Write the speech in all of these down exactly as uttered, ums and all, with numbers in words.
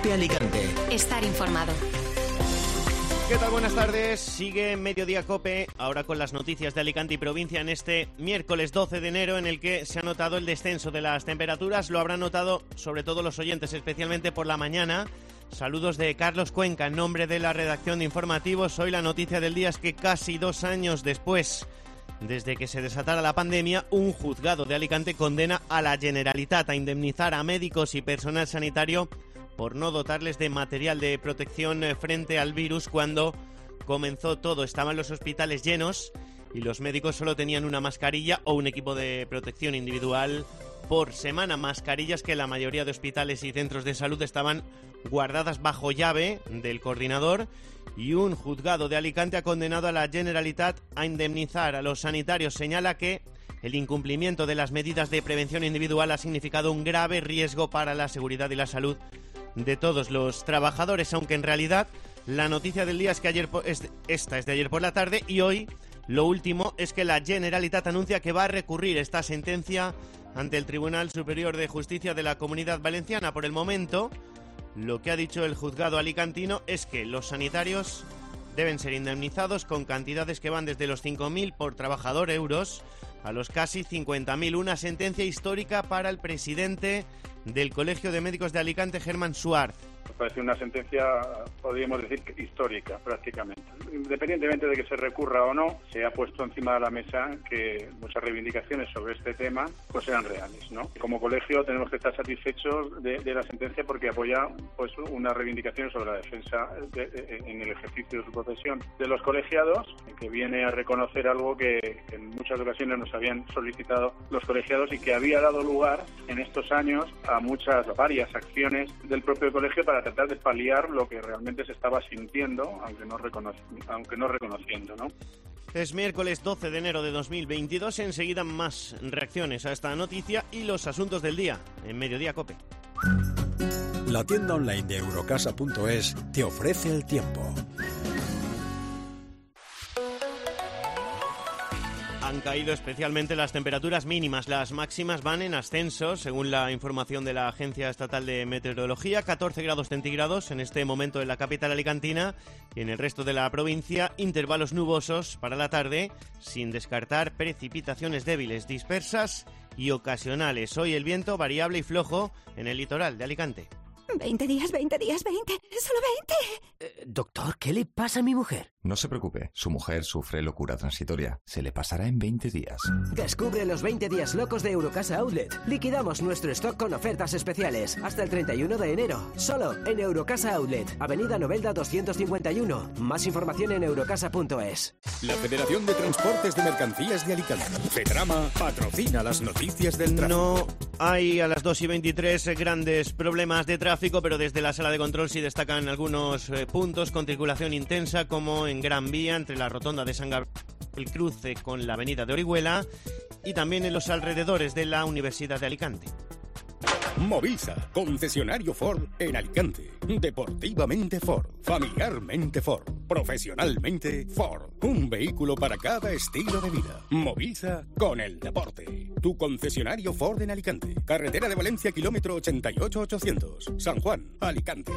COPE Alicante. Estar informado. ¿Qué tal? Buenas tardes. Sigue Mediodía COPE, ahora con las noticias de Alicante y provincia en este miércoles doce de enero, en el que se ha notado el descenso de las temperaturas. Lo habrán notado sobre todo los oyentes, especialmente por la mañana. Saludos de Carlos Cuenca en nombre de la redacción de informativos. Hoy la noticia del día es que casi dos años después, desde que se desatara la pandemia, un juzgado de Alicante condena a la Generalitat a indemnizar a médicos y personal sanitario por no dotarles de material de protección frente al virus cuando comenzó todo. Estaban los hospitales llenos y los médicos solo tenían una mascarilla o un equipo de protección individual por semana. Mascarillas que la mayoría de hospitales y centros de salud estaban guardadas bajo llave del coordinador, y un juzgado de Alicante ha condenado a la Generalitat a indemnizar a los sanitarios. Señala que el incumplimiento de las medidas de prevención individual ha significado un grave riesgo para la seguridad y la salud de todos los trabajadores, aunque en realidad la noticia del día es que ayer po- es, esta es de ayer por la tarde, y hoy lo último es que la Generalitat anuncia que va a recurrir esta sentencia ante el Tribunal Superior de Justicia de la Comunidad Valenciana. Por el momento, lo que ha dicho el juzgado alicantino es que los sanitarios deben ser indemnizados con cantidades que van desde los cinco mil por trabajador euros a los casi cincuenta mil. Una sentencia histórica para el presidente del Colegio de Médicos de Alicante, Germán Suárez. Me parece una sentencia, podríamos decir, histórica prácticamente. Independientemente de que se recurra o no, se ha puesto encima de la mesa que muchas reivindicaciones sobre este tema pues sean reales, ¿no? Como colegio tenemos que estar satisfechos de, de la sentencia porque apoya pues unas reivindicaciones sobre la defensa de, de, en el ejercicio de su profesión de los colegiados, que viene a reconocer algo que, que en muchas ocasiones nos habían solicitado los colegiados y que había dado lugar en estos años a muchas, varias acciones del propio colegio para tratar de paliar lo que realmente se estaba sintiendo, aunque no, reconoci- aunque no reconociendo, ¿no? Es miércoles doce de enero de dos mil veintidós. Enseguida más reacciones a esta noticia y los asuntos del día en Mediodía COPE. La tienda online de Eurocasa punto es te ofrece el tiempo. Han caído especialmente las temperaturas mínimas. Las máximas van en ascenso, según la información de la Agencia Estatal de Meteorología. catorce grados centígrados en este momento en la capital alicantina, y en el resto de la provincia intervalos nubosos para la tarde, sin descartar precipitaciones débiles, dispersas y ocasionales. Hoy el viento variable y flojo en el litoral de Alicante. veinte días, veinte días, veinte. Solo veinte. Eh, doctor, ¿qué le pasa a mi mujer? No se preocupe, su mujer sufre locura transitoria. Se le pasará en veinte días. Descubre los veinte días locos de Eurocasa Outlet. Liquidamos nuestro stock con ofertas especiales hasta el treinta y uno de enero. Solo en Eurocasa Outlet, Avenida Novelda doscientos cincuenta y uno. Más información en eurocasa punto es. La Federación de Transportes de Mercancías de Alicante, FETRAMA, patrocina las noticias del tráfico. No hay a las dos y veintitrés grandes problemas de tráfico, pero desde la sala de control sí destacan algunos eh, puntos con circulación intensa, como en Gran Vía, entre la rotonda de San Gabriel, el cruce con la avenida de Orihuela, y también en los alrededores de la Universidad de Alicante. Movisa, concesionario Ford en Alicante. Deportivamente Ford, familiarmente Ford, profesionalmente Ford. Un vehículo para cada estilo de vida. Movisa con el deporte. Tu concesionario Ford en Alicante. Carretera de Valencia, kilómetro ochenta y ocho ochocientos. San Juan, Alicante.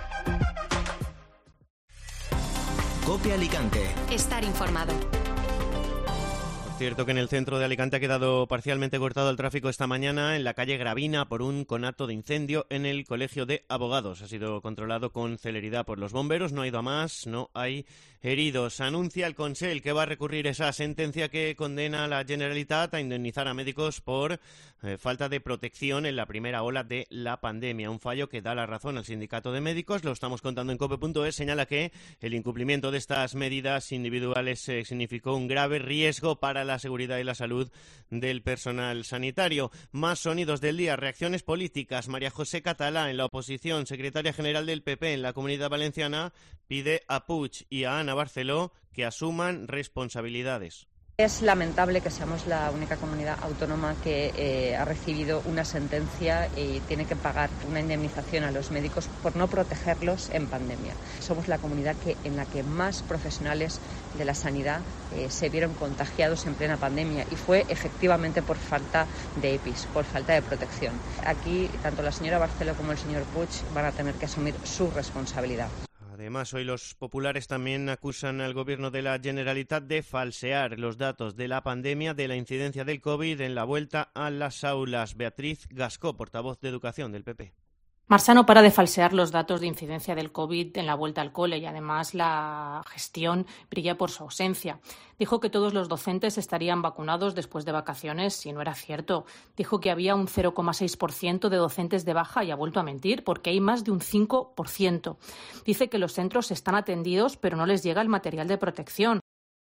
COPE Alicante. Estar informado. Cierto que en el centro de Alicante ha quedado parcialmente cortado el tráfico esta mañana en la calle Gravina por un conato de incendio en el Colegio de Abogados. Ha sido controlado con celeridad por los bomberos, no ha ido a más, no hay heridos. Anuncia el Consell que va a recurrir esa sentencia que condena a la Generalitat a indemnizar a médicos por eh, falta de protección en la primera ola de la pandemia. Un fallo que da la razón al sindicato de médicos, lo estamos contando en cope punto es, señala que el incumplimiento de estas medidas individuales eh, significó un grave riesgo para la seguridad y la salud del personal sanitario. Más sonidos del día, reacciones políticas. María José Catalá, en la oposición, secretaria general del P P en la Comunidad Valenciana, pide a Puig y a Ana Barceló que asuman responsabilidades. Es lamentable que seamos la única comunidad autónoma que eh, ha recibido una sentencia y tiene que pagar una indemnización a los médicos por no protegerlos en pandemia. Somos la comunidad que, en la que más profesionales de la sanidad eh, se vieron contagiados en plena pandemia y fue efectivamente por falta de E P I S, por falta de protección. Aquí tanto la señora Barceló como el señor Puig van a tener que asumir su responsabilidad. Además, hoy los populares también acusan al gobierno de la Generalitat de falsear los datos de la pandemia, de la incidencia del COVID en la vuelta a las aulas. Beatriz Gascó, portavoz de Educación del P P. Marsa no para de falsear los datos de incidencia del COVID en la vuelta al cole y además la gestión brilla por su ausencia. Dijo que todos los docentes estarían vacunados después de vacaciones y no era cierto. Dijo que había un cero coma seis por ciento de docentes de baja y ha vuelto a mentir porque hay más de un cinco por ciento. Dice que los centros están atendidos pero no les llega el material de protección.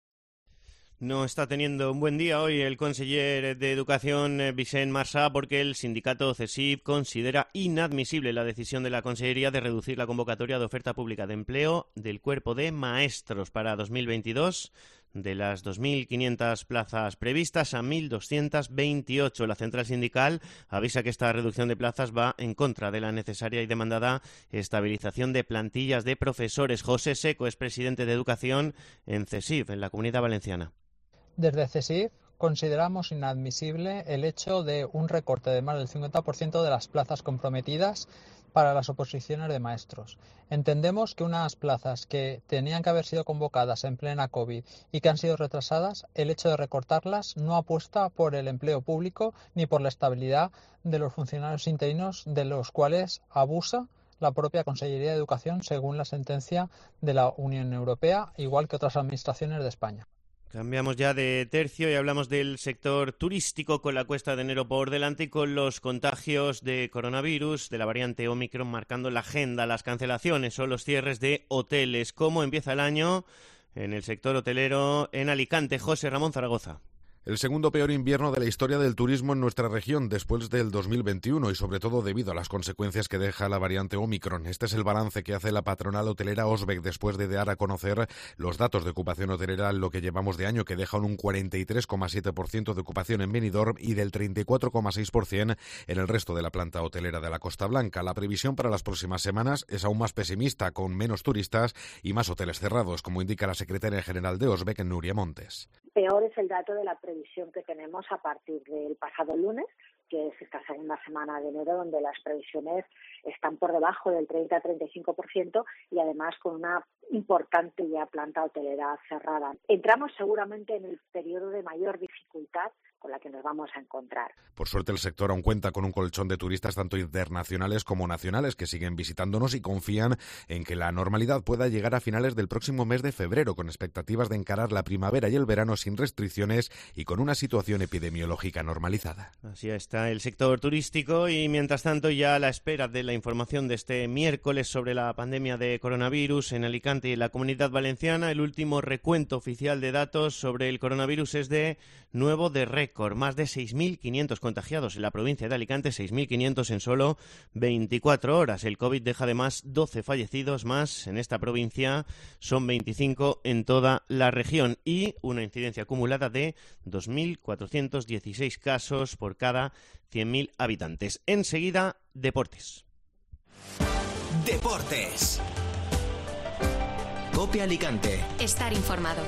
No está teniendo un buen día hoy el conseller de Educación, Vicent Marçà, porque el sindicato CESIF considera inadmisible la decisión de la Consellería de reducir la convocatoria de oferta pública de empleo del cuerpo de maestros para dos mil veintidós. De las dos mil quinientas plazas previstas a mil doscientas veintiocho. La central sindical avisa que esta reducción de plazas va en contra de la necesaria y demandada estabilización de plantillas de profesores. José Seco es presidente de Educación en CESIF, en la Comunidad Valenciana. Desde CESIF consideramos inadmisible el hecho de un recorte de más del cincuenta por ciento de las plazas comprometidas para las oposiciones de maestros. Entendemos que unas plazas que tenían que haber sido convocadas en plena COVID y que han sido retrasadas, el hecho de recortarlas no apuesta por el empleo público ni por la estabilidad de los funcionarios interinos de los cuales abusa la propia Consellería de Educación según la sentencia de la Unión Europea, igual que otras administraciones de España. Cambiamos ya de tercio y hablamos del sector turístico con la cuesta de enero por delante y con los contagios de coronavirus de la variante Omicron marcando la agenda, las cancelaciones o los cierres de hoteles. ¿Cómo empieza el año en el sector hotelero en Alicante? José Ramón Zaragoza. El segundo peor invierno de la historia del turismo en nuestra región después del dos mil veintiuno y sobre todo debido a las consecuencias que deja la variante Omicron. Este es el balance que hace la patronal hotelera Osbec después de dar a conocer los datos de ocupación hotelera en lo que llevamos de año, que dejan un cuarenta y tres coma siete por ciento de ocupación en Benidorm y del treinta y cuatro coma seis por ciento en el resto de la planta hotelera de la Costa Blanca. La previsión para las próximas semanas es aún más pesimista, con menos turistas y más hoteles cerrados, como indica la secretaria general de Osbec, Nuria Montes. Peor es el dato de la previsión que tenemos a partir del pasado lunes, que es esta segunda semana de enero, donde las previsiones están por debajo del treinta a treinta y cinco por ciento y además con una importante ya planta hotelera cerrada. Entramos seguramente en el periodo de mayor dificultad con la que nos vamos a encontrar. Por suerte el sector aún cuenta con un colchón de turistas tanto internacionales como nacionales que siguen visitándonos y confían en que la normalidad pueda llegar a finales del próximo mes de febrero, con expectativas de encarar la primavera y el verano sin restricciones y con una situación epidemiológica normalizada. Así está el sector turístico y mientras tanto ya a la espera de la información de este miércoles sobre la pandemia de coronavirus en Alicante y en la Comunidad Valenciana, el último recuento oficial de datos sobre el coronavirus es de nuevo de récord. Más de seis mil quinientos contagiados en la provincia de Alicante, seis mil quinientos en solo veinticuatro horas. El COVID deja además doce fallecidos más en esta provincia, son veinticinco en toda la región y una incidencia acumulada de dos mil cuatrocientos dieciséis casos por cada cien mil habitantes. Enseguida, deportes. Deportes. COPE Alicante. Estar informado.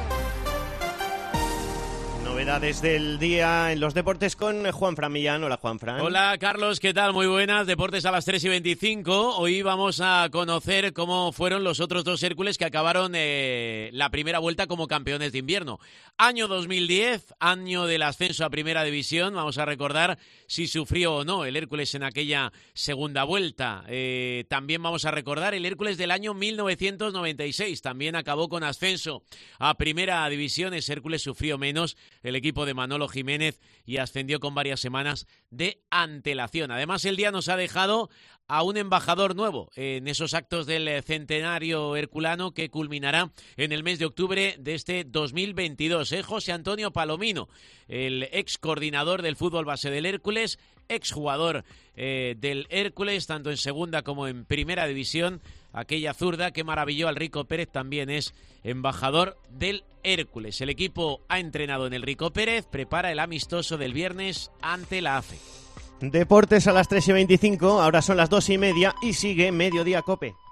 Novedades del día en los deportes con Juanfran Millán. Hola, Juanfran. Hola, Carlos, ¿qué tal? Muy buenas. Deportes a las tres y veinticinco. Hoy vamos a conocer cómo fueron los otros dos Hércules que acabaron eh, la primera vuelta como campeones de invierno. Año dos mil diez, año del ascenso a Primera División. Vamos a recordar si sufrió o no el Hércules en aquella segunda vuelta. Eh, también vamos a recordar el Hércules del año mil novecientos noventa y seis. También acabó con ascenso a Primera División. Ese Hércules sufrió menos el equipo de Manolo Jiménez y ascendió con varias semanas de antelación. Además, el día nos ha dejado a un embajador nuevo en esos actos del centenario herculano que culminará en el mes de octubre de este dos mil veintidós. ¿eh? José Antonio Palomino, el ex coordinador del fútbol base del Hércules, ex jugador eh, del Hércules, tanto en segunda como en primera división. Aquella zurda que maravilló al Rico Pérez también es embajador del Hércules. El equipo ha entrenado en el Rico Pérez, prepara el amistoso del viernes ante la A F E. Deportes a las tres y veinticinco, ahora son las dos y media y sigue Mediodía COPE.